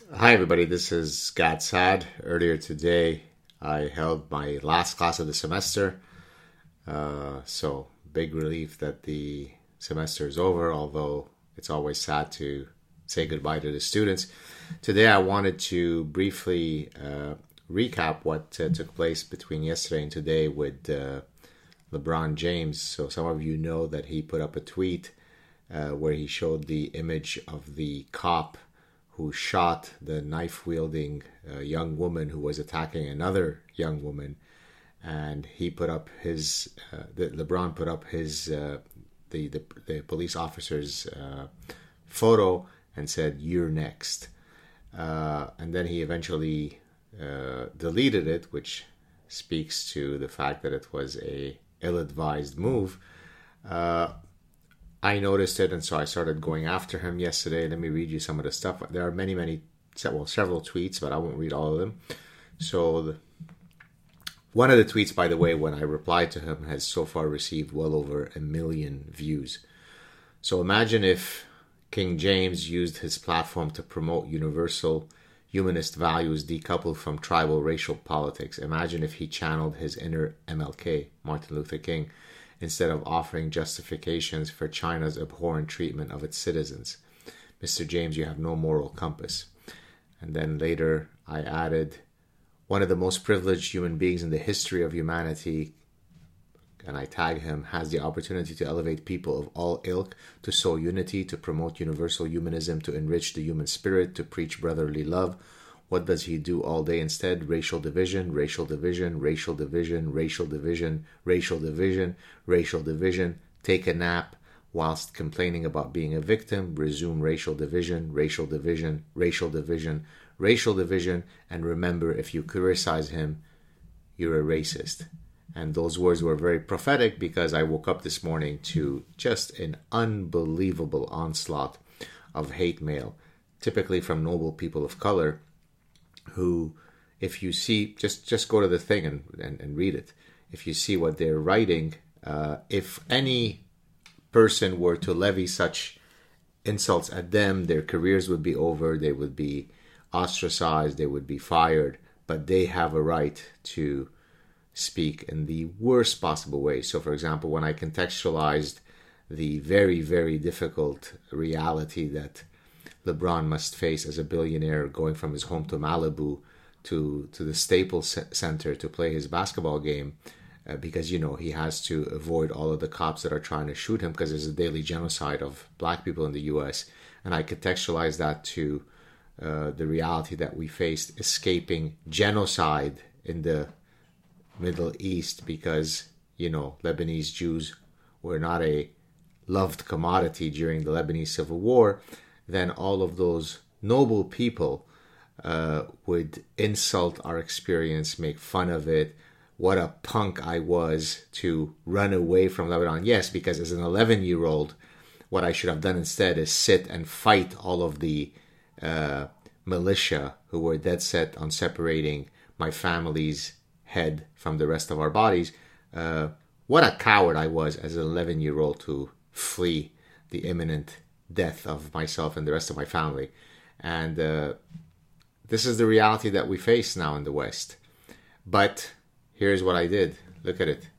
Hi, everybody. This is Gad Saad. Earlier today, I held my last class of the semester. So, big relief that the semester is over, although it's always sad to say goodbye to the students. Today, I wanted to briefly recap what took place between yesterday and today with LeBron James. So, some of you know that he put up a tweet where he showed the image of the cop who shot the knife-wielding young woman who was attacking another young woman, and he put up his LeBron put up his the police officer's photo and said, "You're next," and then he eventually deleted it, which speaks to the fact that it was a ill-advised move. I noticed it, and so I started going after him yesterday. Let me read you some of the stuff. There are several tweets, but I won't read all of them. So one of the tweets, by the way, when I replied to him, has so far received well over 1 million views. So imagine if King James used his platform to promote universal humanist values decoupled from tribal racial politics. Imagine if he channeled his inner MLK, Martin Luther King, instead of offering justifications for China's abhorrent treatment of its citizens. Mr. James, you have no moral compass. And then later I added, one of the most privileged human beings in the history of humanity, and I tag him, has the opportunity to elevate people of all ilk, to sow unity, to promote universal humanism, to enrich the human spirit, to preach brotherly love. What does he do all day instead? Racial division, racial division, racial division, racial division, racial division, racial division. Take a nap whilst complaining about being a victim. Resume racial division, racial division, racial division, racial division. And remember, if you criticize him, you're a racist. And those words were very prophetic because I woke up this morning to just an unbelievable onslaught of hate mail, typically from noble people of color, who, if you see, just go to the thing and read it. If you see what they're writing, if any person were to levy such insults at them, their careers would be over, they would be ostracized, they would be fired, but they have a right to speak in the worst possible way. So, for example, when I contextualized the very, very difficult reality that LeBron must face as a billionaire, going from his home to Malibu to the Staples Center to play his basketball game, because, he has to avoid all of the cops that are trying to shoot him because there's a daily genocide of black people in the U.S. And I contextualized that to the reality that we faced escaping genocide in the Middle East because, Lebanese Jews were not a loved commodity during the Lebanese Civil War. Then all of those noble people would insult our experience, make fun of it. What a punk I was to run away from Lebanon. Yes, because as an 11-year-old, what I should have done instead is sit and fight all of the militia who were dead set on separating my family's head from the rest of our bodies. What a coward I was as an 11-year-old to flee the imminent death of myself and the rest of my family. And this is the reality that we face now in the West. But here's what I did. Look at it.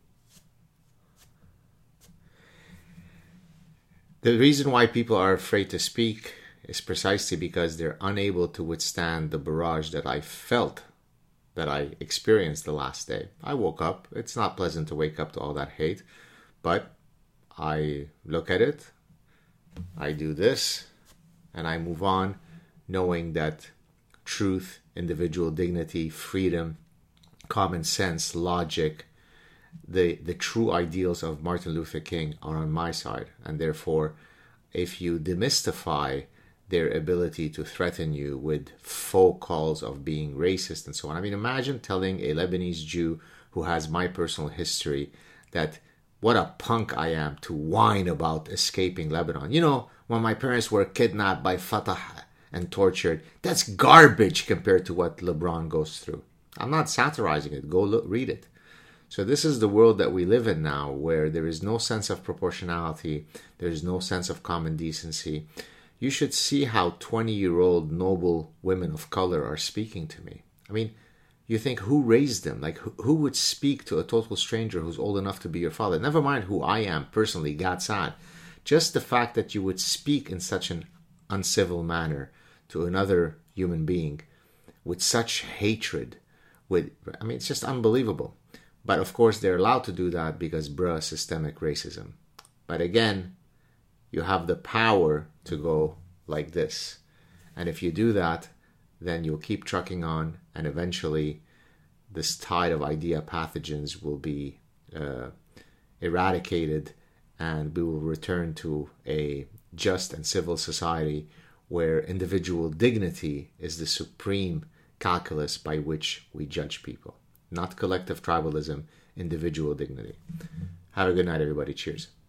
The reason why people are afraid to speak is precisely because they're unable to withstand the barrage that I felt, that I experienced the last day. I woke up. It's not pleasant to wake up to all that hate, but I look at it, I do this, and I move on, knowing that truth, individual dignity, freedom, common sense, logic, the true ideals of Martin Luther King are on my side. And therefore, if you demystify their ability to threaten you with faux calls of being racist and so on. I mean, imagine telling a Lebanese Jew who has my personal history that what a punk I am to whine about escaping Lebanon. When my parents were kidnapped by Fatah and tortured, that's garbage compared to what LeBron goes through. I'm not satirizing it. Go read it. So this is the world that we live in now, where there is no sense of proportionality. There is no sense of common decency. you should see how 20-year-old noble women of color are speaking to me. I mean, you think, who raised them? Like, who would speak to a total stranger who's old enough to be your father? Never mind who I am personally, God sad. Just the fact that you would speak in such an uncivil manner to another human being with such hatred, it's just unbelievable. But of course, they're allowed to do that because, systemic racism. But again, you have the power to go like this. And if you do that, then you'll keep trucking on, and eventually this tide of idea pathogens will be eradicated, and we will return to a just and civil society where individual dignity is the supreme calculus by which we judge people. Not collective tribalism, individual dignity. Have a good night, everybody. Cheers.